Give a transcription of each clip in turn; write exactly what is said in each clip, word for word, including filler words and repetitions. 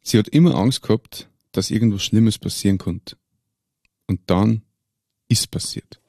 Sie hat immer Angst gehabt, dass irgendwas Schlimmes passieren konnte. Und dann ist passiert.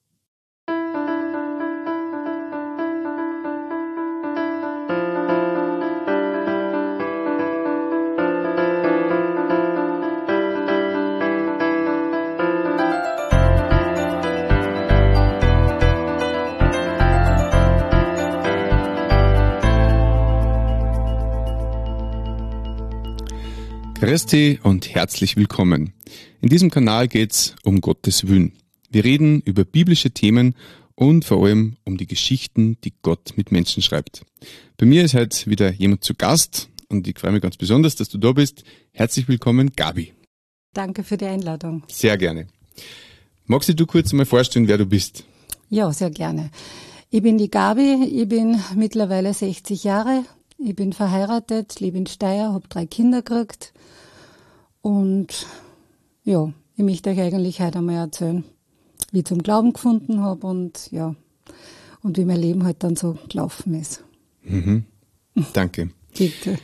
Christi und herzlich willkommen. In diesem Kanal geht's um Gottes Willen. Wir reden über biblische Themen und vor allem um die Geschichten, die Gott mit Menschen schreibt. Bei mir ist heute wieder jemand zu Gast und ich freue mich ganz besonders, dass du da bist. Herzlich willkommen, Gabi. Danke für die Einladung. Sehr gerne. Magst du kurz mal vorstellen, wer du bist? Ja, sehr gerne. Ich bin die Gabi, ich bin mittlerweile sechzig Jahre. Ich bin verheiratet, lebe in Steyr, habe drei Kinder gekriegt und ja, ich möchte euch eigentlich heute einmal erzählen, wie ich zum Glauben gefunden habe und ja, und wie mein Leben halt dann so gelaufen ist. Mhm. Danke. Bitte.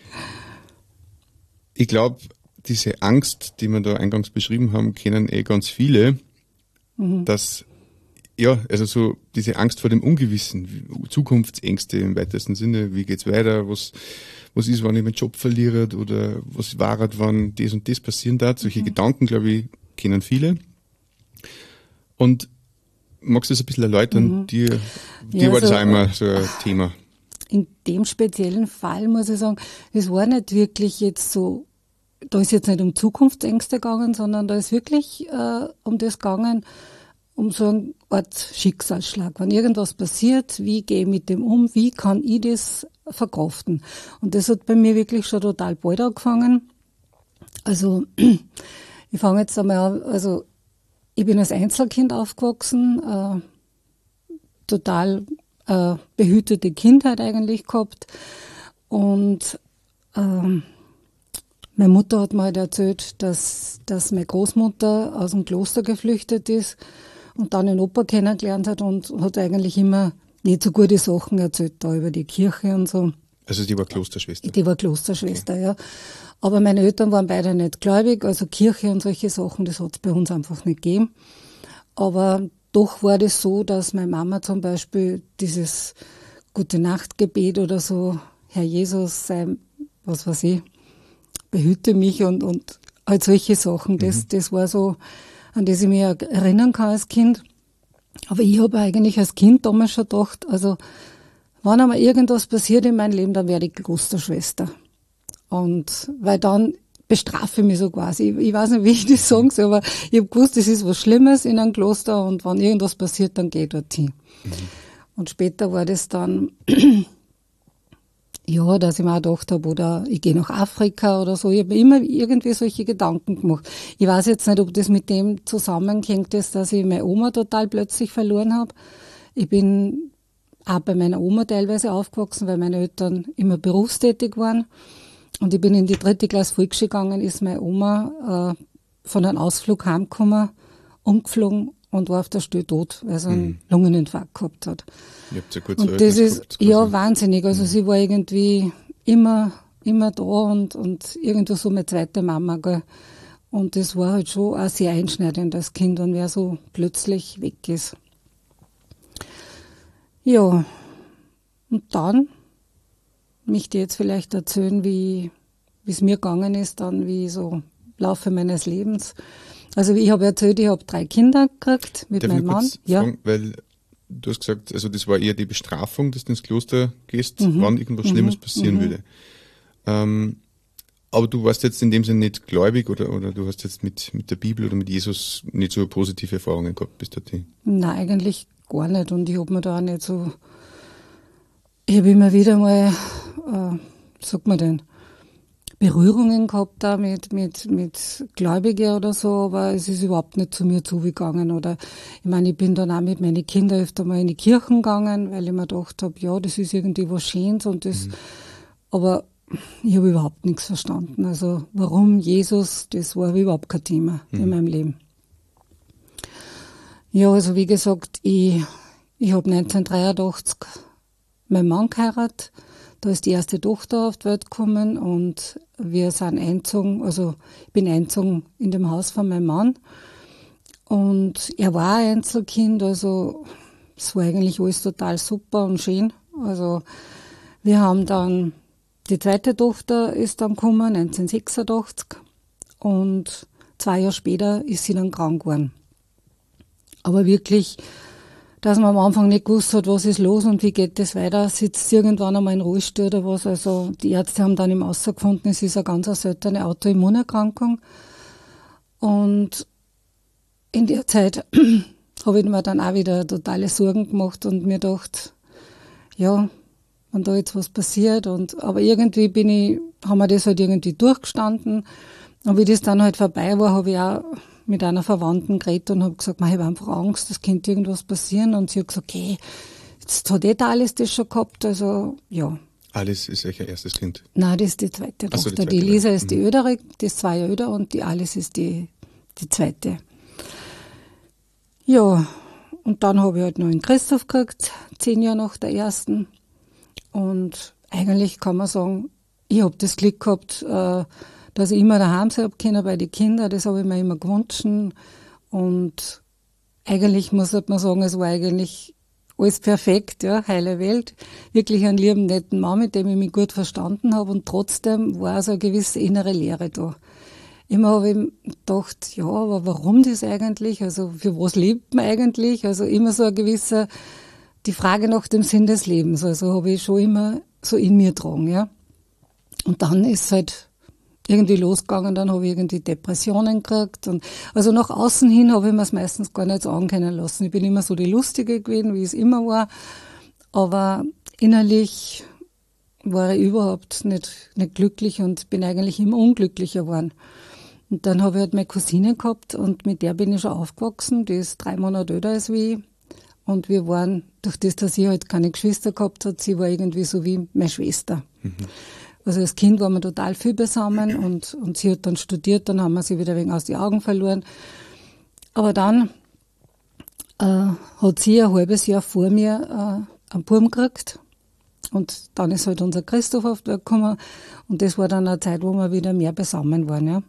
Ich glaube, diese Angst, die wir da eingangs beschrieben haben, kennen eh ganz viele, mhm. dass ja, also so diese Angst vor dem Ungewissen, Zukunftsängste im weitesten Sinne, wie geht's weiter, was, was ist, wenn ich meinen Job verliere oder was war, wenn das und das passieren darf. Solche mhm. Gedanken, glaube ich, kennen viele. Und magst du das ein bisschen erläutern? Mhm. Dir, dir ja, war das so, auch immer so ein Thema. In dem speziellen Fall muss ich sagen, es war nicht wirklich jetzt so, da ist jetzt nicht um Zukunftsängste gegangen, sondern da ist wirklich äh, um das gegangen, um so eine Art Schicksalsschlag. Wenn irgendwas passiert, wie gehe ich mit dem um, wie kann ich das verkraften? Und das hat bei mir wirklich schon total bald angefangen. Also, ich fange jetzt einmal an, also, ich bin als Einzelkind aufgewachsen, äh, total äh, behütete Kindheit eigentlich gehabt. Und ähm, meine Mutter hat mir halt erzählt, dass, dass meine Großmutter aus dem Kloster geflüchtet ist und dann den Opa kennengelernt hat und hat eigentlich immer nicht so gute Sachen erzählt da über die Kirche und so. Also die war Klosterschwester? Die war Klosterschwester, okay. Ja. Aber meine Eltern waren beide nicht gläubig, also Kirche und solche Sachen, das hat es bei uns einfach nicht gegeben. Aber doch war das so, dass meine Mama zum Beispiel dieses Gute-Nacht-Gebet oder so, Herr Jesus, sei, was weiß ich, behüte mich und, und halt solche Sachen, das, mhm. das war so, an das ich mich erinnern kann als Kind. Aber ich habe eigentlich als Kind damals schon gedacht, also wenn einmal irgendwas passiert in meinem Leben, dann werde ich Klosterschwester. Und weil dann bestrafe ich mich so quasi. Ich, ich weiß nicht, wie ich das sagen soll, aber ich habe gewusst, das ist was Schlimmes in einem Kloster und wenn irgendwas passiert, dann gehe ich dorthin. Mhm. Und später war das dann ja, dass ich mir auch gedacht habe, oder ich gehe nach Afrika oder so. Ich habe immer irgendwie solche Gedanken gemacht. Ich weiß jetzt nicht, ob das mit dem zusammenhängt, ist, dass ich meine Oma total plötzlich verloren habe. Ich bin auch bei meiner Oma teilweise aufgewachsen, weil meine Eltern immer berufstätig waren. Und ich bin in die dritte Klasse Volksschule gegangen, ist meine Oma äh, von einem Ausflug heimgekommen, umgeflogen und war auf der Stelle tot, weil sie einen mhm. Lungeninfarkt gehabt hat. Ihr habt ja kurz und das ist gehabt, ja wahnsinnig. Also mhm. sie war irgendwie immer, immer da und, und irgendwie so meine zweite Mama. Gell. Und das war halt schon auch sehr einschneidend als Kind, wenn wer so plötzlich weg ist. Ja, und dann möchte ich jetzt vielleicht erzählen, wie wie es mir gegangen ist, dann wie so im Laufe meines Lebens. Also ich habe erzählt, ich habe drei Kinder gekriegt mit Darf meinem Mann. Ja. Fragen, weil du hast gesagt, also das war eher die Bestrafung, dass du ins Kloster gehst, mhm. wann irgendwas Schlimmes mhm. passieren mhm. würde. Ähm, aber du warst jetzt in dem Sinne nicht gläubig oder, oder du hast jetzt mit, mit der Bibel oder mit Jesus nicht so positive Erfahrungen gehabt bis dorthin? Nein, eigentlich gar nicht. Und ich habe mir da auch nicht so, ich habe immer wieder mal, äh, wie sagt man denn, Berührungen gehabt da mit, mit, mit Gläubigen oder so, aber es ist überhaupt nicht zu mir zugegangen. Oder, ich meine, ich bin dann auch mit meinen Kindern öfter mal in die Kirchen gegangen, weil ich mir gedacht habe, ja, das ist irgendwie was Schönes und das, mhm. aber ich habe überhaupt nichts verstanden. Also, warum Jesus, das war überhaupt kein Thema mhm. in meinem Leben. Ja, also, wie gesagt, ich, ich habe neunzehnhundertdreiundachtzig meinen Mann geheiratet. Da ist die erste Tochter auf die Welt gekommen und wir sind eingezogen, also ich bin eingezogen in dem Haus von meinem Mann. Und er war ein Einzelkind, also es war eigentlich alles total super und schön. Also wir haben dann, die zweite Tochter ist dann gekommen, neunzehnhundertsechsundachtzig, und zwei Jahre später ist sie dann krank geworden. Aber wirklich, dass man am Anfang nicht gewusst hat, was ist los und wie geht das weiter, sitzt sie irgendwann einmal in Rollstuhl oder was. Also die Ärzte haben dann im Außer gefunden, es ist eine ganz seltene Autoimmunerkrankung. Und in der Zeit habe ich mir dann auch wieder totale Sorgen gemacht und mir gedacht, ja, wenn da jetzt was passiert. Und, aber irgendwie bin ich, haben wir das halt irgendwie durchgestanden. Und wie das dann halt vorbei war, habe ich auch mit einer Verwandten geredet und habe gesagt, ich habe einfach Angst, es könnte irgendwas passieren. Und sie hat gesagt, okay, jetzt hat eh alles das schon gehabt, also ja. Alice ist euer erstes Kind? Nein, das ist die zweite Ach so, Tochter. die, die Lisa mhm. ist die Ödere, die ist zwei Jahre älter, und die Alice ist die, die zweite. Ja, und dann habe ich halt noch einen Christoph gekriegt, zehn Jahre nach der ersten. Und eigentlich kann man sagen, ich habe das Glück gehabt, äh, dass ich immer daheim sein habe können bei den Kindern. Das habe ich mir immer gewünscht. Und eigentlich muss man sagen, es war eigentlich alles perfekt, ja, heile Welt. Wirklich einen lieben, netten Mann, mit dem ich mich gut verstanden habe. Und trotzdem war so eine gewisse innere Leere da. Immer habe ich gedacht, ja, aber warum das eigentlich? Also für was lebt man eigentlich? Also immer so ein gewisser, die Frage nach dem Sinn des Lebens. Also habe ich schon immer so in mir getragen, ja. Und dann ist es halt irgendwie losgegangen, dann habe ich irgendwie Depressionen gekriegt. Und also nach außen hin habe ich mir es meistens gar nicht so ankennen lassen. Ich bin immer so die Lustige gewesen, wie es immer war. Aber innerlich war ich überhaupt nicht, nicht glücklich und bin eigentlich immer unglücklicher geworden. Und dann habe ich halt meine Cousine gehabt und mit der bin ich schon aufgewachsen. Die ist drei Monate älter als ich. Und wir waren, durch das, dass sie halt keine Geschwister gehabt hat, sie war irgendwie so wie meine Schwester. Mhm. Also als Kind waren wir total viel beisammen und, und sie hat dann studiert, dann haben wir sie wieder wegen aus den Augen verloren. Aber dann äh, hat sie ein halbes Jahr vor mir äh, einen Buben gekriegt. Und dann ist halt unser Christoph auf die Welt gekommen. Und das war dann eine Zeit, wo wir wieder mehr beisammen waren, ja.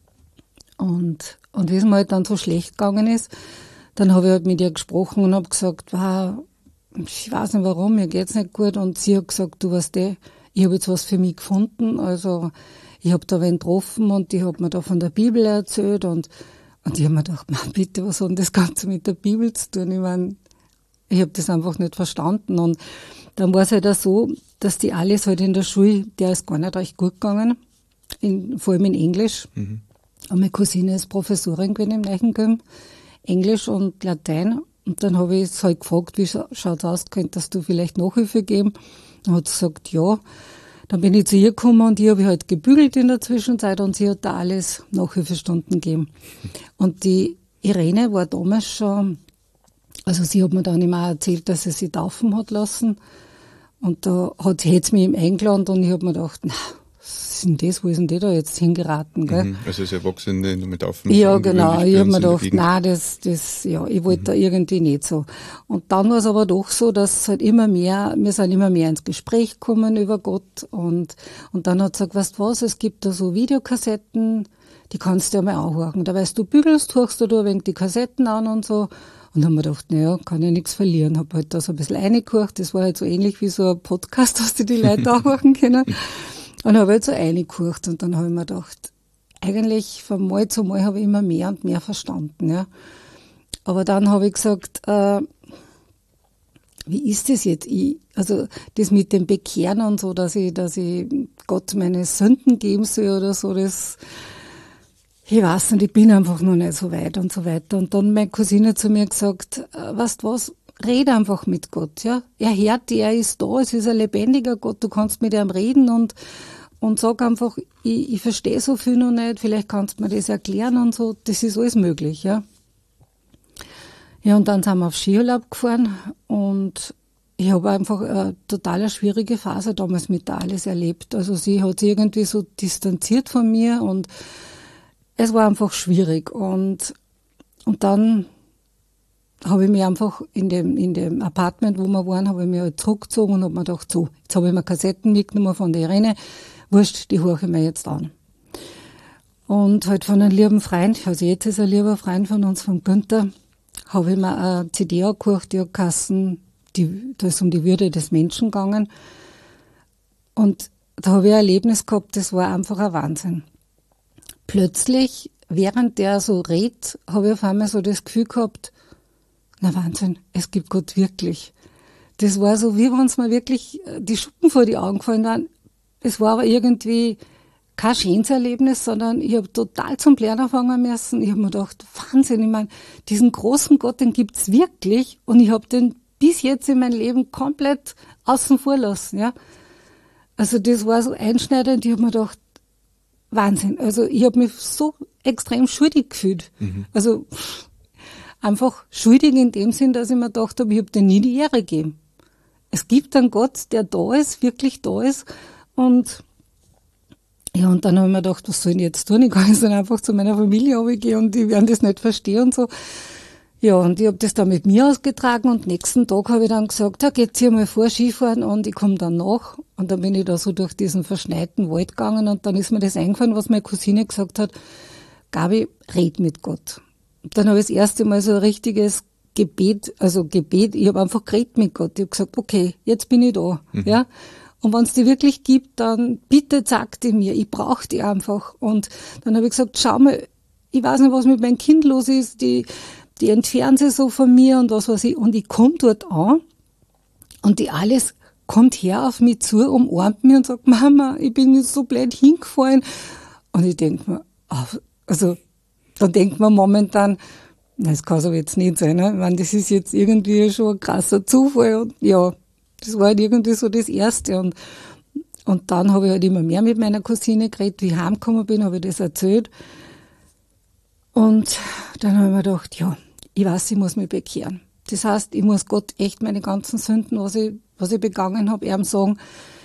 Und, und wie es mir halt dann so schlecht gegangen ist, dann habe ich halt mit ihr gesprochen und habe gesagt, wow, ich weiß nicht warum, mir geht's nicht gut. Und sie hat gesagt, du weißt eh, ich habe jetzt was für mich gefunden. Also ich habe da wen getroffen und die hat mir da von der Bibel erzählt. Und, und ich habe mir gedacht, man, bitte, was hat denn das Ganze mit der Bibel zu tun? Ich meine, ich habe das einfach nicht verstanden. Und dann war es halt auch so, dass die Alice halt in der Schule, der ist gar nicht recht gut gegangen, in, vor allem in Englisch. Mhm. Und meine Cousine ist Professorin gewesen im Leichengym, Englisch und Latein. Und dann habe ich sie halt gefragt, wie schaut's aus, könntest du vielleicht Nachhilfe geben? Dann hat sie gesagt, ja. Dann bin ich zu ihr gekommen und ich habe halt gebügelt in der Zwischenzeit und sie hat da alles Nachhilfestunden gegeben. Und die Irene war damals schon, also sie hat mir dann immer erzählt, dass sie sich taufen hat lassen. Und da hat sie jetzt mich eingeladen und ich habe mir gedacht, na, was ist denn das, wo ist denn die da jetzt hingeraten, gell? Mhm, also als Erwachsene nur mit Taufen. Ja, genau. Ich habe mir gedacht, nein, das, das, ja, ich wollte mhm. da irgendwie nicht so. Und dann war es aber doch so, dass halt immer mehr, wir sind immer mehr ins Gespräch gekommen über Gott und, und dann hat sie gesagt, weißt du was, es gibt da so Videokassetten, die kannst du ja mal anhören. Da weißt du, bügelst, hörst du da ein wenig die Kassetten an und so. Und dann haben wir gedacht, naja, kann ja nichts verlieren. Habe halt da so ein bisschen reingehört. Das war halt so ähnlich wie so ein Podcast, dass die die Leute anhören können. Und habe halt so reingehört und dann habe ich mir gedacht, eigentlich von Mal zu Mal habe ich immer mehr und mehr verstanden, ja. Aber dann habe ich gesagt, äh, wie ist das jetzt? Ich, also das mit dem Bekehren und so, dass ich, dass ich Gott meine Sünden geben soll oder so, das, ich weiß nicht, ich bin einfach noch nicht so weit und so weiter. Und dann meine Cousine zu mir gesagt, äh, weißt du was, red einfach mit Gott, ja. Er hört dich, er ist da, es ist ein lebendiger Gott, du kannst mit ihm reden und, und sag einfach, ich, ich verstehe so viel noch nicht, vielleicht kannst du mir das erklären und so, das ist alles möglich, ja. Ja, und dann sind wir auf Skiurlaub gefahren und ich habe einfach eine total schwierige Phase damals mit der Alice erlebt. Also sie hat sich irgendwie so distanziert von mir und es war einfach schwierig und, und dann habe ich mich einfach in dem, in dem Apartment, wo wir waren, habe ich mich halt zurückgezogen und habe mir gedacht, so, jetzt habe ich mir Kassetten mitgenommen von der Irene, wurscht, die höre ich mir jetzt an. Und halt von einem lieben Freund, also jetzt ist ein lieber Freund von uns, von Günther, habe ich mir eine C D angehört, die hat geheißen, die, da ist um die Würde des Menschen gegangen. Und da habe ich ein Erlebnis gehabt, das war einfach ein Wahnsinn. Plötzlich, während der so redet, habe ich auf einmal so das Gefühl gehabt, na Wahnsinn, es gibt Gott wirklich. Das war so, wie wenn es mir wirklich die Schuppen vor die Augen gefallen waren. Es war aber irgendwie kein schönes Erlebnis, sondern ich habe total zum Lernen anfangen müssen. Ich habe mir gedacht, Wahnsinn, ich meine, diesen großen Gott, den gibt's wirklich und ich habe den bis jetzt in meinem Leben komplett außen vor lassen, ja. Also das war so einschneidend, ich habe mir gedacht, Wahnsinn. Also ich habe mich so extrem schuldig gefühlt. Mhm. Also einfach schuldig in dem Sinn, dass ich mir gedacht habe, ich habe dir nie die Ehre gegeben. Es gibt einen Gott, der da ist, wirklich da ist und ja, und dann habe ich mir gedacht, was soll ich jetzt tun? Ich kann jetzt dann einfach zu meiner Familie runtergehen und die werden das nicht verstehen und so. Ja, und ich habe das dann mit mir ausgetragen und nächsten Tag habe ich dann gesagt, ja, geht's hier mal vor Skifahren und ich komme dann nach. Und dann bin ich da so durch diesen verschneiten Wald gegangen und dann ist mir das eingefallen, was meine Cousine gesagt hat, Gabi, red mit Gott. Und dann habe ich das erste Mal so ein richtiges Gebet, also Gebet, ich habe einfach geredet mit Gott. Ich habe gesagt, okay, jetzt bin ich da, mhm. ja. Und wenn es die wirklich gibt, dann bitte sag die mir, ich brauche die einfach. Und dann habe ich gesagt, schau mal, ich weiß nicht, was mit meinem Kind los ist, die, die entfernen sich so von mir und was weiß ich. Und ich komme dort an und die alles kommt her auf mich zu, umarmt mich und sagt, Mama, ich bin jetzt so blöd hingefallen. Und ich denke mir, also, dann denkt man momentan, das kann so jetzt nicht sein, ne? Ich meine, das ist jetzt irgendwie schon ein krasser Zufall und ja, das war halt irgendwie so das Erste. Und, und dann habe ich halt immer mehr mit meiner Cousine geredet. Wie ich heimgekommen bin, habe ich das erzählt. Und dann habe ich mir gedacht, ja, ich weiß, ich muss mich bekehren. Das heißt, ich muss Gott echt meine ganzen Sünden, was ich, was ich begangen habe, ihm sagen,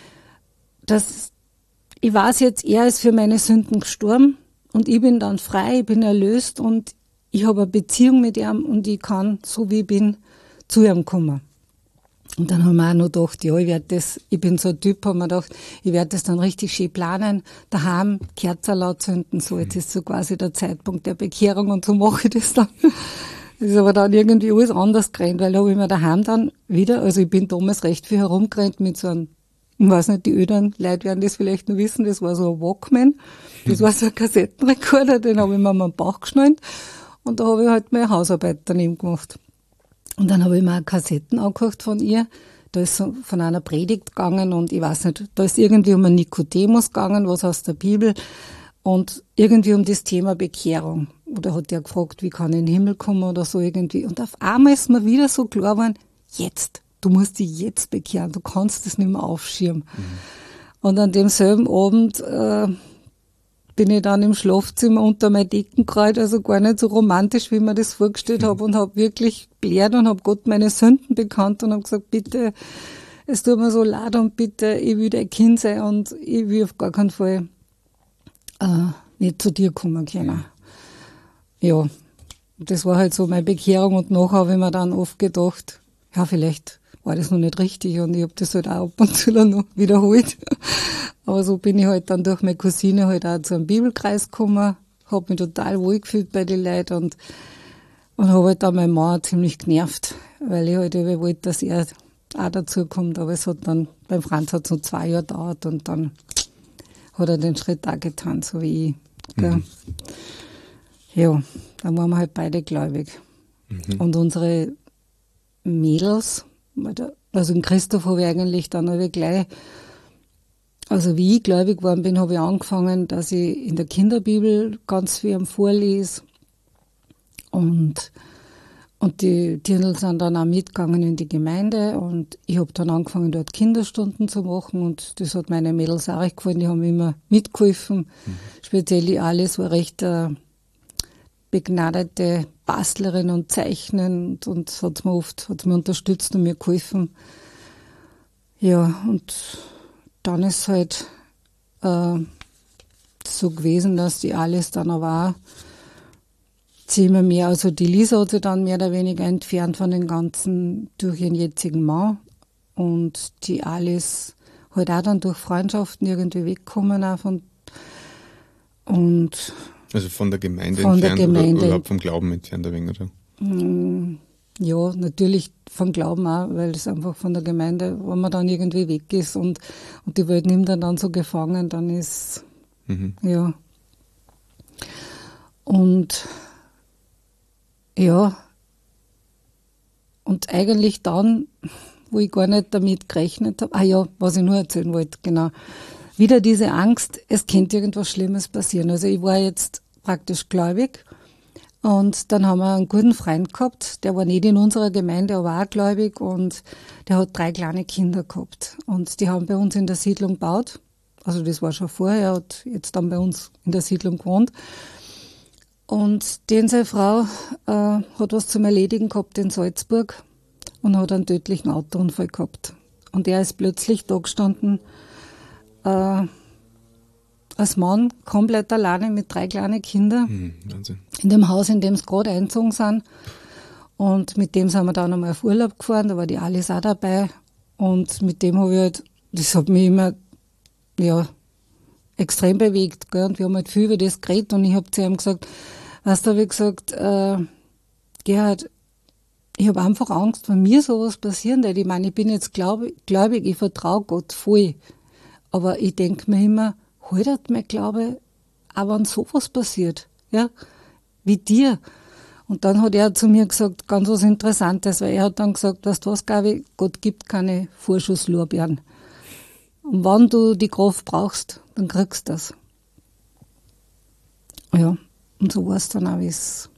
dass ich weiß jetzt, er ist für meine Sünden gestorben und ich bin dann frei, ich bin erlöst und ich habe eine Beziehung mit ihm und ich kann, so wie ich bin, zu ihm kommen. Und dann haben wir auch noch gedacht, ja, ich werde das, ich bin so ein Typ, haben wir gedacht, ich werde das dann richtig schön planen, daheim Kerzen laut zünden, so, jetzt ist so quasi der Zeitpunkt der Bekehrung und so mache ich das dann. Das ist aber dann irgendwie alles anders gerannt, weil da habe ich mir daheim dann wieder, also ich bin damals recht viel herumgerannt mit so einem, ich weiß nicht, die öderen Leute werden das vielleicht noch wissen, das war so ein Walkman, das war so ein Kassettenrekorder, den habe ich mir am Bauch geschnallt und da habe ich halt meine Hausarbeit daneben gemacht. Und dann habe ich mir Kassetten angehört von ihr. Da ist so von einer Predigt gegangen und ich weiß nicht, da ist irgendwie um einen Nikodemus gegangen, was aus der Bibel und irgendwie um das Thema Bekehrung. Oder hat der gefragt, wie kann ich in den Himmel kommen oder so irgendwie. Und auf einmal ist mir wieder so klar geworden, jetzt, du musst dich jetzt bekehren, du kannst das nicht mehr aufschirmen. Mhm. Und an demselben Abend äh, bin ich dann im Schlafzimmer unter mein Decken gekrallt, also gar nicht so romantisch, wie ich mir das vorgestellt habe und habe wirklich belehrt und habe Gott meine Sünden bekannt und habe gesagt, bitte, es tut mir so leid und bitte, ich will dein Kind sein und ich will auf gar keinen Fall äh, nicht zu dir kommen können. Ja, das war halt so meine Bekehrung und nachher habe ich mir dann oft gedacht, ja, vielleicht war das noch nicht richtig und ich habe das halt auch ab und zu noch wiederholt. Aber so bin ich halt dann durch meine Cousine halt auch zu einem Bibelkreis gekommen, habe mich total wohlgefühlt bei den Leuten und, und habe halt dann meinen Mann ziemlich genervt, weil ich halt eben wollte, dass er auch dazu kommt. Aber es hat dann, beim Franz hat es noch zwei Jahre gedauert und dann hat er den Schritt auch getan, so wie ich. Mhm. Ja, dann waren wir halt beide gläubig. Mhm. Und unsere Mädels, also den Christoph habe ich eigentlich dann habe ich gleich, also wie ich gläubig geworden bin, habe ich angefangen, dass ich in der Kinderbibel ganz viel am vorlese. Und, und die Dirndl sind dann auch mitgegangen in die Gemeinde und ich habe dann angefangen, dort Kinderstunden zu machen und das hat meine Mädels auch recht gefallen, die haben immer mitgeholfen. Mhm. Speziell die Alice war recht äh, begnadete Bastlerin und Zeichnen und, und hat mir oft hat's mir unterstützt und mir geholfen. Ja, und dann ist halt äh, so gewesen, dass die Alice dann aber auch sie immer mehr, also die Lisa hat sich dann mehr oder weniger entfernt von den Ganzen durch ihren jetzigen Mann und die Alice halt auch dann durch Freundschaften irgendwie weggekommen auch von, und also von der Gemeinde von entfernt der Gemeinde. Oder überhaupt vom Glauben entfernt ein wenig, oder? Ja, natürlich vom Glauben auch, weil es einfach von der Gemeinde, wenn man dann irgendwie weg ist und, und die Welt nimmt dann, dann so gefangen, dann ist, mhm. ja. Und ja, und eigentlich dann, wo ich gar nicht damit gerechnet habe, ah ja, was ich nur erzählen wollte, genau, wieder diese Angst, es könnte irgendwas Schlimmes passieren. Also ich war jetzt praktisch gläubig und dann haben wir einen guten Freund gehabt, der war nicht in unserer Gemeinde, aber auch gläubig und der hat drei kleine Kinder gehabt und die haben bei uns in der Siedlung gebaut. Also das war schon vorher, er hat jetzt dann bei uns in der Siedlung gewohnt. Und den seine Frau äh, hat was zum Erledigen gehabt in Salzburg und hat einen tödlichen Autounfall gehabt. Und er ist plötzlich da gestanden, äh, als Mann, komplett alleine mit drei kleinen Kindern. Hm, Wahnsinn. In dem Haus, in dem sie gerade eingezogen sind. Und mit dem sind wir dann einmal auf Urlaub gefahren, da war die Alice auch dabei. Und mit dem habe ich halt, das hat mich immer, ja, extrem bewegt, gell? Und wir haben halt viel über das geredet und ich habe zu ihm gesagt, weißt du, habe ich gesagt, äh, Gerhard, ich habe einfach Angst, wenn mir sowas passieren wird. Ich meine, ich bin jetzt gläubig, gläubig ich vertraue Gott voll. Aber ich denke mir immer, haltet mein Glaube, auch wenn sowas passiert, ja, wie dir. Und dann hat er zu mir gesagt, ganz was Interessantes, weil er hat dann gesagt, weißt du was, Gabi, Gott gibt keine Vorschusslorbeeren. Und wenn du die Kraft brauchst, dann kriegst du das. Ja, und so war es dann auch, wie's,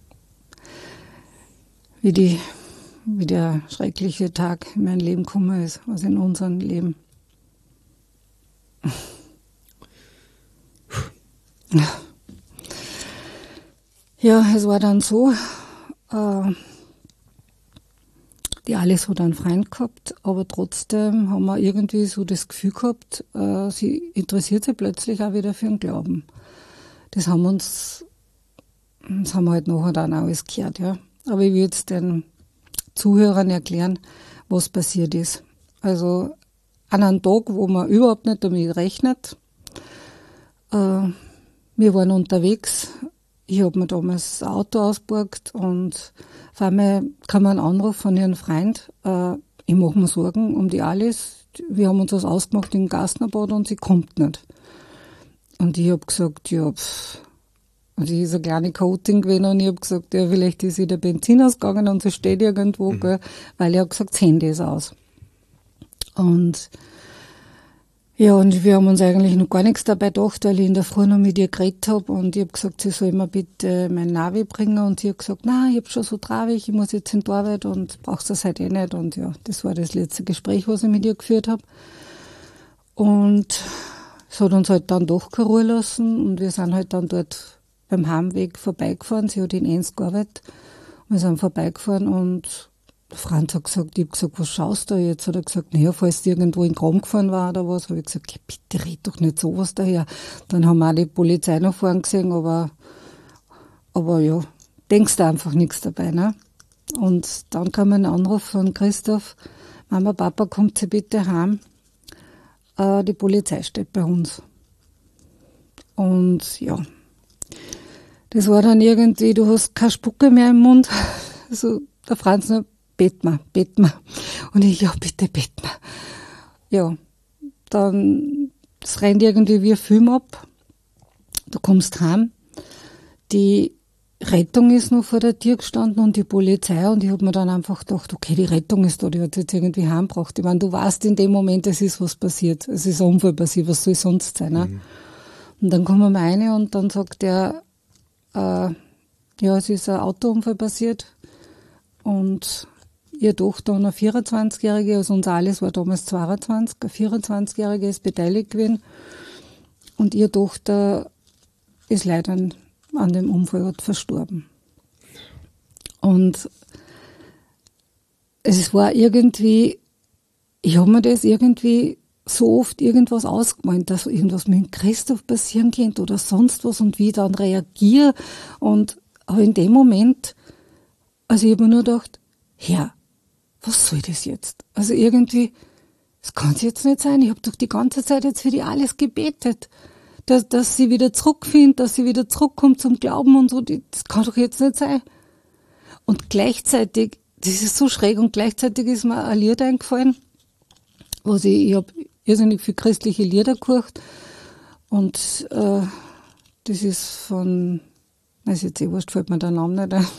wie, die, wie der schreckliche Tag in mein Leben gekommen ist, also in unserem Leben. Ja, es war dann so, äh, die Alice hat einen Freund gehabt, aber trotzdem haben wir irgendwie so das Gefühl gehabt, äh, sie interessiert sich plötzlich auch wieder für den Glauben. Das haben wir uns, das haben wir halt nachher dann auch alles gehört, ja. Aber ich will jetzt den Zuhörern erklären, was passiert ist. Also an einem Tag, wo man überhaupt nicht damit rechnet, äh, wir waren unterwegs, ich habe mir damals ein Auto ausgeborgt und auf einmal kam ein Anruf von ihrem Freund, äh, ich mache mir Sorgen um die Alice, wir haben uns was ausgemacht im Gastnerbad und sie kommt nicht. Und ich habe gesagt, ja, pff. Und ich ist eine kleine Coating gewesen und ich habe gesagt, ja, vielleicht ist ihr der Benzin ausgegangen und sie steht irgendwo, mhm. gell, weil ich habe gesagt, das Handy ist aus. Und ja, und wir haben uns eigentlich noch gar nichts dabei gedacht, weil ich in der Früh noch mit ihr geredet habe und ich habe gesagt, sie soll mir bitte mein Navi bringen und sie hat gesagt, nein, ich habe schon so traurig, ich muss jetzt in die Arbeit und brauchst das halt eh nicht und ja, das war das letzte Gespräch, was ich mit ihr geführt habe. Und es hat uns halt dann doch keine Ruhe lassen und wir sind halt dann dort beim Heimweg vorbeigefahren, sie hat in Enns gearbeitet, wir sind vorbeigefahren und der Franz hat gesagt, ich habe gesagt, was schaust du jetzt? Hat er gesagt, naja, falls du irgendwo in den Graben gefahren war oder was, habe ich gesagt, ja, bitte red doch nicht sowas daher. Dann haben wir auch die Polizei noch fahren gesehen, aber, aber ja, denkst du einfach nichts dabei, ne? Und dann kam ein Anruf von Christoph, Mama, Papa, kommt sie bitte heim, äh, die Polizei steht bei uns. Und ja, das war dann irgendwie, du hast keine Spucke mehr im Mund, also der Franz nur, bet mal, bet mal. Und ich, ja, bitte, bet mal. Ja, dann, es rennt irgendwie wie ein Film ab. Du kommst heim. Die Rettung ist noch vor der Tür gestanden und die Polizei. Und ich habe mir dann einfach gedacht, okay, die Rettung ist da, die hat jetzt irgendwie heimgebracht. Ich meine, du weißt in dem Moment, es ist was passiert. Es ist ein Unfall passiert, was soll sonst sein, ne? Mhm. Und dann kommen wir rein und dann sagt der, äh, ja, es ist ein Autounfall passiert. Und ihre Tochter und eine vierundzwanzigjährige, also unser Alice war damals zweiundzwanzig, eine vierundzwanzigjährige ist beteiligt gewesen und ihre Tochter ist leider an, an dem Unfall verstorben. Und es war irgendwie, ich habe mir das irgendwie so oft irgendwas ausgemalt, dass irgendwas mit Christoph passieren könnte oder sonst was und wie ich dann reagiere und Aber in dem Moment, also ich habe mir nur gedacht, Herr, was soll das jetzt? Also irgendwie, das kann es jetzt nicht sein. Ich habe doch die ganze Zeit jetzt für die alles gebetet, dass, dass sie wieder zurückfindet, dass sie wieder zurückkommt zum Glauben und so. Das kann doch jetzt nicht sein. Und gleichzeitig, das ist so schräg, und gleichzeitig ist mir ein Lied eingefallen, was ich, ich habe irrsinnig viele christliche Lieder gehört, und äh, das ist von, weiß jetzt eh wurscht, fällt mir der Name nicht ein.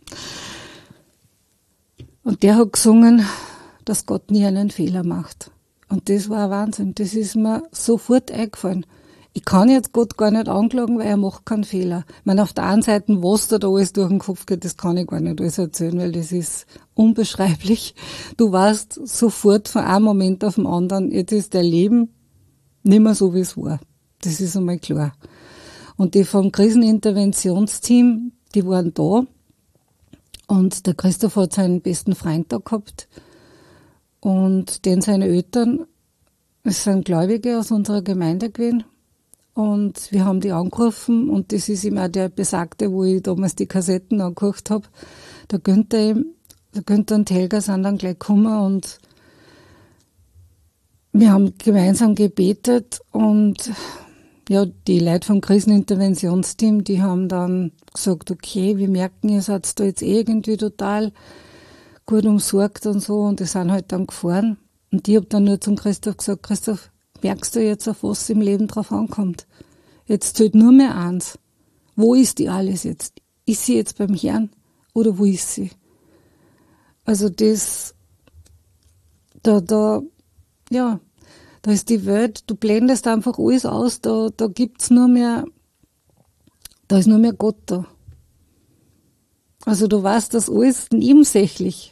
Und der hat gesungen, dass Gott nie einen Fehler macht. Und das war ein Wahnsinn. Das ist mir sofort eingefallen. Ich kann jetzt Gott gar nicht anklagen, weil er macht keinen Fehler. Ich meine, auf der einen Seite, was da, da alles durch den Kopf geht, das kann ich gar nicht alles erzählen, weil das ist unbeschreiblich. Du weißt sofort von einem Moment auf den anderen, jetzt ist dein Leben nicht mehr so, wie es war. Das ist einmal klar. Und die vom Kriseninterventionsteam, die waren da. Und der Christoph hat seinen besten Freund da gehabt. Und den seine Eltern, es sind Gläubige aus unserer Gemeinde gewesen. Und wir haben die angerufen, und das ist immer der Besagte, wo ich damals die Kassetten angehört habe. Der Günther, der Günther und Helga sind dann gleich gekommen, und wir haben gemeinsam gebetet, und ja, die Leute vom Kriseninterventionsteam, die haben dann gesagt, okay, wir merken, ihr seid da jetzt irgendwie total gut umsorgt und so, und die sind halt dann gefahren. Und ich habe dann nur zum Christoph gesagt, Christoph, merkst du jetzt, auf was im Leben drauf ankommt? Jetzt zählt nur mehr eins. Wo ist die alles jetzt? Ist sie jetzt beim Herrn oder wo ist sie? Also das, da, da, ja, da ist die Welt, du blendest einfach alles aus, da, da gibt's nur mehr, da ist nur mehr Gott da. Also du weißt, das alles nebensächlich.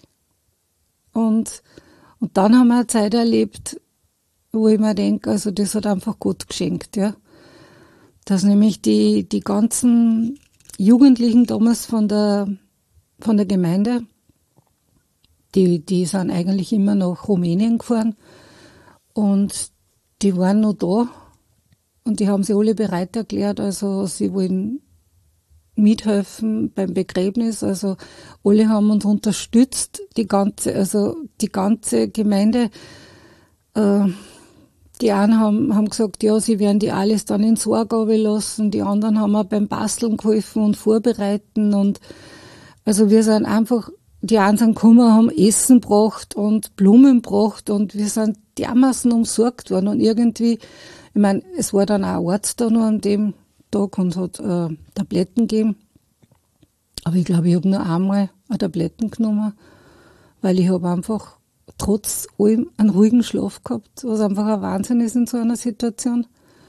Und, und dann haben wir eine Zeit erlebt, wo ich mir denke, also das hat einfach Gott geschenkt, ja. Dass nämlich die, die ganzen Jugendlichen damals von der, von der Gemeinde, die, die sind eigentlich immer nach Rumänien gefahren, und die waren noch da, und die haben sich alle bereit erklärt, also sie wollen mithelfen beim Begräbnis, also alle haben uns unterstützt, die ganze, also die ganze Gemeinde. Äh, die einen haben, haben gesagt, ja, sie werden die alles dann in Sorge lassen, die anderen haben auch beim Basteln geholfen und vorbereiten, und also wir sind einfach, die einen sind gekommen, haben Essen gebracht und Blumen gebracht, und wir sind dermaßen umsorgt worden, und irgendwie, ich meine, es war dann auch ein Arzt da noch an dem Tag und hat äh, Tabletten gegeben, aber ich glaube, ich habe nur einmal eine Tabletten genommen, weil ich habe einfach trotz allem einen ruhigen Schlaf gehabt, was einfach ein Wahnsinn ist in so einer Situation.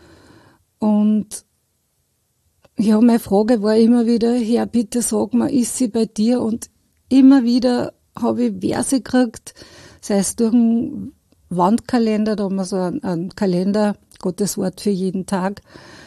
Und ja, meine Frage war immer wieder, Herr, bitte sag mir, ist sie bei dir? Und immer wieder habe ich Verse gekriegt, sei es durch einen Wandkalender, da haben wir so einen, einen Kalender, Gottes Wort für jeden Tag.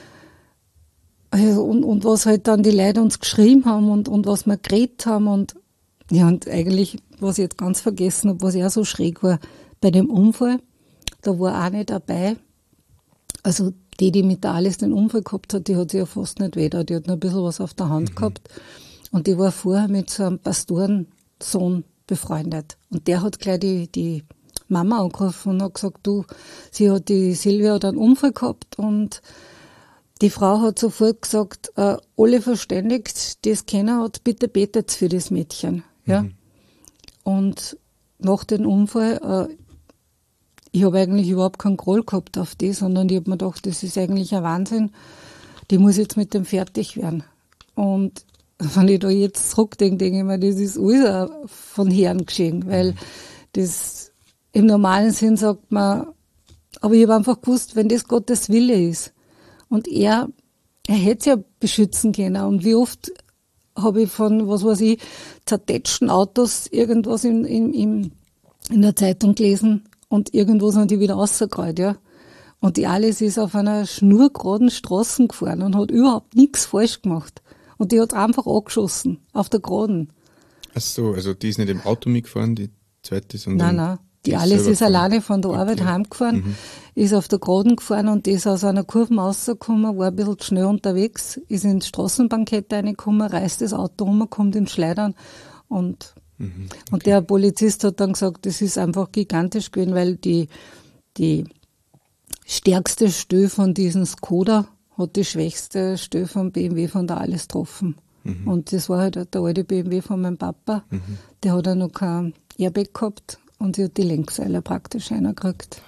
Also, und, und was halt dann die Leute uns geschrieben haben, und, und was wir geredet haben, und ja, und eigentlich, was ich jetzt ganz vergessen habe, was ja so schräg war, bei dem Unfall, da war eine dabei, also die, die mit der Alice den Unfall gehabt hat, die hat sich ja fast nicht weh, die hat noch ein bisschen was auf der Hand mhm. gehabt, und die war vorher mit so einem Pastorensohn befreundet, und der hat gleich die, die Mama angerufen und hat gesagt, du, sie hat, die Silvia hat einen Unfall gehabt, und die Frau hat sofort gesagt, äh, alle verständigt, die es kennen hat, bitte betet für das Mädchen. Ja? Mhm. Und nach dem Unfall, äh, ich habe eigentlich überhaupt keinen Groll gehabt auf die, sondern ich habe mir gedacht, das ist eigentlich ein Wahnsinn, die muss jetzt mit dem fertig werden. Und wenn ich da jetzt zurückdenke, denke ich mir, das ist alles von Herrn geschehen, weil das im normalen Sinn sagt man, aber ich habe einfach gewusst, wenn das Gottes Wille ist, und er, er hätte es ja beschützen können. Und wie oft habe ich von, was weiß ich, zertätschten Autos irgendwas in, in, in, in der Zeitung gelesen, und irgendwo sind die wieder rausgekreuzt, ja. Und die Alice ist auf einer schnurgeraden Straße gefahren und hat überhaupt nichts falsch gemacht. Und die hat einfach angeschossen, auf der Geraden. Ach so, also die ist nicht im Auto mitgefahren, die zweite, sondern... Nein, nein, Die Alice ist alleine von der Arbeit okay. heimgefahren, mhm. ist auf der Geraden gefahren und ist aus einer Kurve rausgekommen, war ein bisschen schnell unterwegs, ist ins Straßenbankett reingekommen, reißt das Auto um, kommt ins Schleudern und, mhm. okay. und der Polizist hat dann gesagt, das ist einfach gigantisch gewesen, weil die, die stärkste Stö von diesem Skoda hat die schwächste Stö vom B M W von der Alice getroffen. Mhm. Und das war halt der alte B M W von meinem Papa, mhm. der hat ja noch kein Airbag gehabt. Und sie hat die Lenkseile praktisch reingekriegt.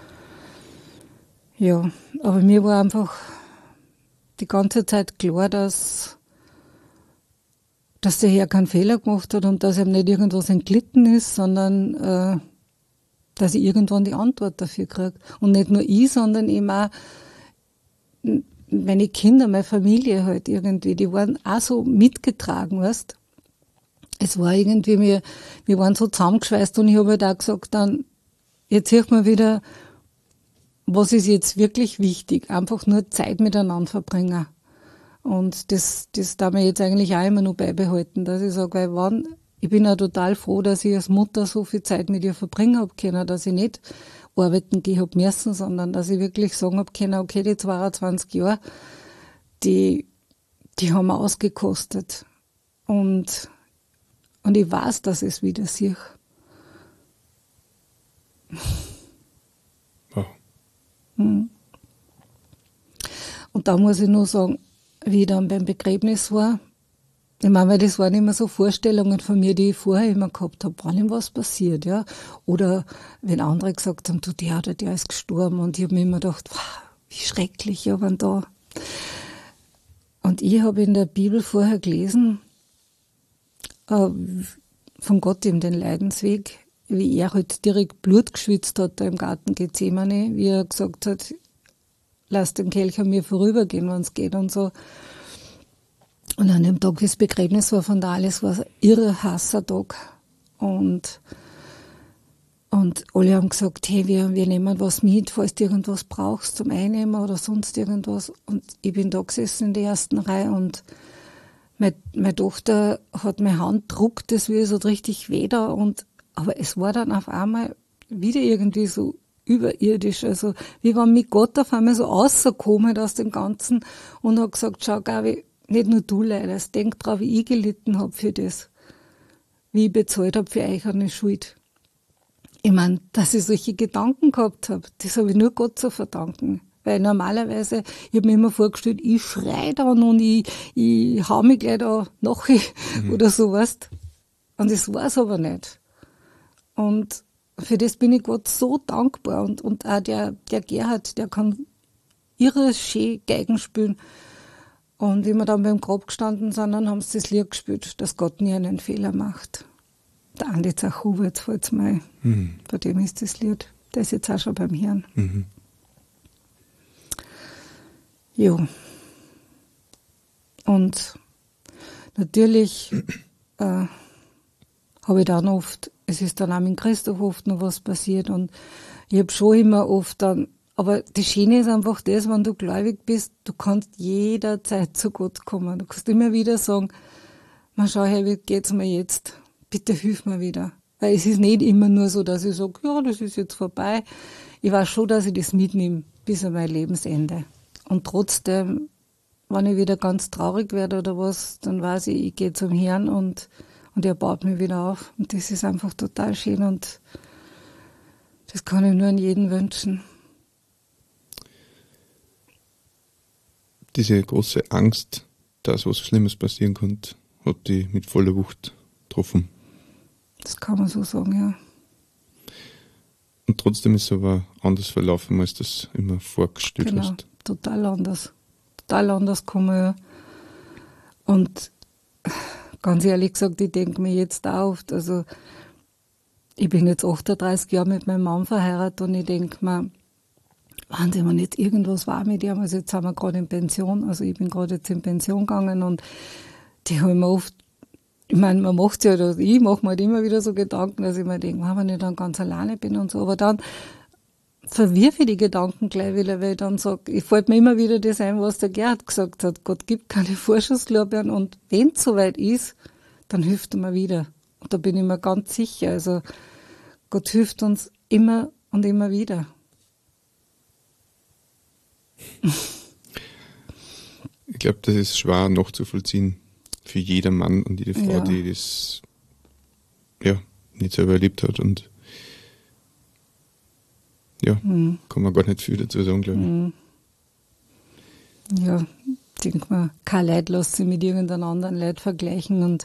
Ja, aber mir war einfach die ganze Zeit klar, dass, dass der Herr keinen Fehler gemacht hat und dass ihm nicht irgendwas entglitten ist, sondern äh, dass ich irgendwann die Antwort dafür kriege. Und nicht nur ich, sondern eben auch meine Kinder, meine Familie halt irgendwie, die waren auch so mitgetragen, weißt. Es war irgendwie, wir, wir waren so zusammengeschweißt und ich habe halt auch gesagt, dann, jetzt sieht man wieder, was ist jetzt wirklich wichtig? Einfach nur Zeit miteinander verbringen. Und das, das darf mir jetzt eigentlich auch immer noch beibehalten, dass ich sage, weil wann, ich bin auch total froh, dass ich als Mutter so viel Zeit mit ihr verbringen habe können, dass ich nicht arbeiten gehen habe müssen, sondern dass ich wirklich sagen habe können, okay, die zweiundzwanzig Jahre, die, die haben wir ausgekostet. Und, Und ich weiß, dass ich es wieder sehe. Oh. Und da muss ich nur sagen, wie ich dann beim Begräbnis war, ich meine, weil das waren immer so Vorstellungen von mir, die ich vorher immer gehabt habe, wann ihm was passiert, ja. Oder wenn andere gesagt haben, du, der oder der ist gestorben. Und ich habe mir immer gedacht, wow, wie schrecklich, ja, wenn da. Und ich habe in der Bibel vorher gelesen, von Gott eben den Leidensweg, wie er halt direkt Blut geschwitzt hat da im Garten Gethsemane, wie er gesagt hat, lass den Kelch an mir vorübergehen, wenn es geht und so. Und an dem Tag, wie das Begräbnis war von der Alice, war es ein irre heißer Tag. Und, und alle haben gesagt, hey, wir, wir nehmen was mit, falls du irgendwas brauchst zum Einnehmen oder sonst irgendwas. Und ich bin da gesessen in der ersten Reihe und Meine, meine Tochter hat meine Hand gedruckt, das wie so richtig weh da. Und, aber es war dann auf einmal wieder irgendwie so überirdisch. Also, wie wenn mich Gott auf einmal so rausgekommen aus dem Ganzen und hat gesagt, schau, Gabi, nicht nur du leidest, denk drauf, wie ich gelitten habe für das. Wie ich bezahlt habe für euch eine Schuld. Ich meine, dass ich solche Gedanken gehabt habe, das habe ich nur Gott zu verdanken. Weil normalerweise, ich habe mir immer vorgestellt, ich schreie dann und ich, ich hau mich gleich da nach mhm. oder sowas. Und das war es aber nicht. Und für das bin ich Gott so dankbar. Und, und auch der, der Gerhard, der kann irre schön Geigen spielen. Und wie wir dann beim Grab gestanden sind, dann haben sie das Lied gespielt, dass Gott nie einen Fehler macht. Der Andi Zachuber, jetzt fällt es mir ein. Mhm. Bei dem ist das Lied. Der ist jetzt auch schon beim Herrn. Mhm. Ja. Und natürlich äh, habe ich dann oft, es ist dann auch mit Christoph oft noch was passiert und ich habe schon immer oft dann, aber das Schöne ist einfach das, wenn du gläubig bist, du kannst jederzeit zu Gott kommen. Du kannst immer wieder sagen, man schau her, wie geht's mir jetzt? Bitte hilf mir wieder. Weil es ist nicht immer nur so, dass ich sage, ja, das ist jetzt vorbei. Ich weiß schon, dass ich das mitnehme bis an mein Lebensende. Und trotzdem, wenn ich wieder ganz traurig werde oder was, dann weiß ich, ich gehe zum Herrn und, und er baut mich wieder auf. Und das ist einfach total schön und das kann ich nur an jeden wünschen. Diese große Angst, dass was Schlimmes passieren könnte, hat die mit voller Wucht getroffen. Das kann man so sagen, ja. Und trotzdem ist es aber anders verlaufen, als du das immer vorgestellt genau, hast. Total anders. Total anders gekommen. Und ganz ehrlich gesagt, ich denke mir jetzt auch oft, also ich bin jetzt achtunddreißig Jahre mit meinem Mann verheiratet und ich denke mir, Wahnsinn, wenn jetzt irgendwas war mit ihm, also jetzt sind wir gerade in Pension, also ich bin gerade jetzt in Pension gegangen und die haben mir oft, ich meine, man macht ja, oder ich mache mir halt immer wieder so Gedanken, dass ich mir denke, wenn ich dann ganz alleine bin und so, aber dann verwirfe ich die Gedanken gleich wieder, weil ich dann sage, ich fällt mir immer wieder das ein, was der Gerhard gesagt hat, Gott gibt keine Vorschusslorbeeren und wenn es soweit ist, dann hilft er mir wieder. Und da bin ich mir ganz sicher, also Gott hilft uns immer und immer wieder. Ich glaube, das ist schwer nachzuvollziehen für jeder Mann und jede Frau, Ja. die das ja nicht selber erlebt hat. Und ja, Mhm. kann man gar nicht viel dazu sagen, glaube ich. Mhm. Ja, ich denke mal, kein Leid lässt sich mit irgendeinem anderen Leid vergleichen und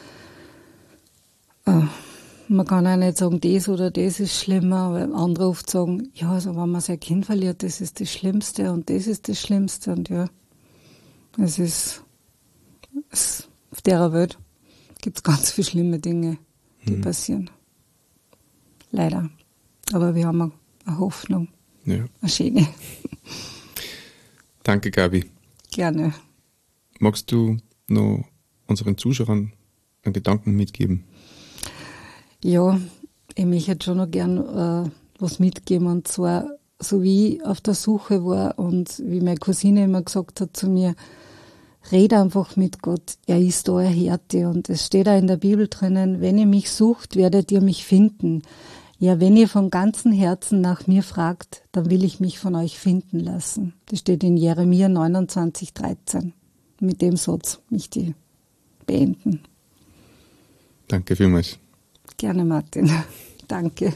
äh, man kann auch nicht sagen, das oder das ist schlimmer, weil andere oft sagen, ja, also wenn man sein Kind verliert, das ist das Schlimmste und das ist das Schlimmste und ja, es ist, es, auf der Welt gibt es ganz viele schlimme Dinge, die Mhm. passieren. Leider. Aber wir haben eine, eine Hoffnung, Ja. eine schöne. Danke, Gabi. Gerne. Magst du noch unseren Zuschauern einen Gedanken mitgeben? Ja, ich möchte jetzt schon noch gern äh, was mitgeben. Und zwar, so wie ich auf der Suche war und wie meine Cousine immer gesagt hat zu mir, red einfach mit Gott, er ist da, er hört dir. Und es steht auch in der Bibel drinnen, wenn ihr mich sucht, werdet ihr mich finden. Ja, wenn ihr von ganzem Herzen nach mir fragt, dann will ich mich von euch finden lassen. Das steht in Jeremia neunundzwanzig, dreizehn. Mit dem Satz möchte ich beenden. Danke vielmals. Gerne, Martin. Danke.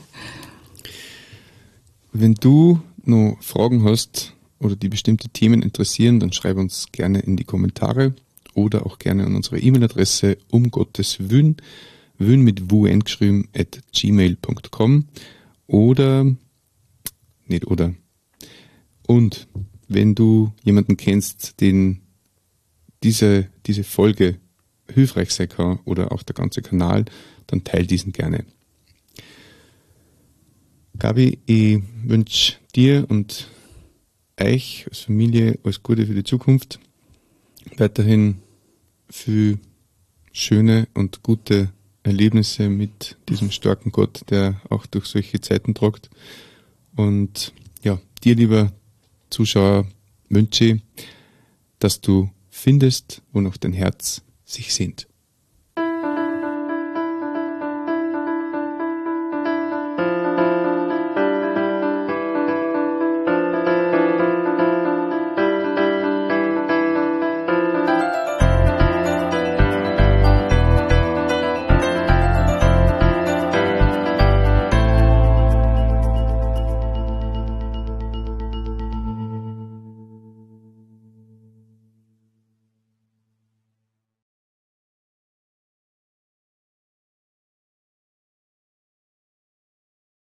Wenn du noch Fragen hast oder die bestimmte Themen interessieren, dann schreib uns gerne in die Kommentare oder auch gerne an unsere E-Mail-Adresse um Gottes Willen, Willen mit wun geschrieben, at gmail punkt com oder, nicht oder. Und wenn du jemanden kennst, den diese, diese Folge hilfreich sein kann oder auch der ganze Kanal, dann teil diesen gerne. Gabi, ich wünsche dir und euch als Familie alles Gute für die Zukunft. Weiterhin viel schöne und gute Erlebnisse mit diesem starken Gott, der auch durch solche Zeiten tragt. Und ja, dir, lieber Zuschauer, wünsche ich, dass du findest, wo noch dein Herz sich sehnt.